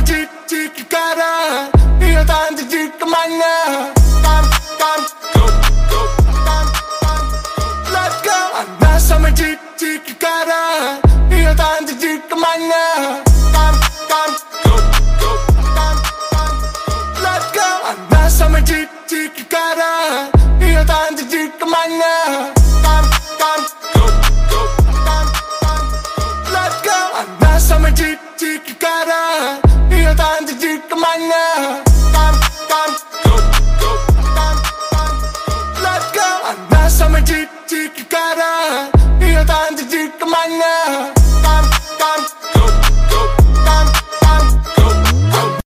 di cara, io tanto di kemana. Go, go, let's go. Anda sama di cara, io tanto di kemana. Go, go, let's go. Anda sama di cara, io tanto di kemana.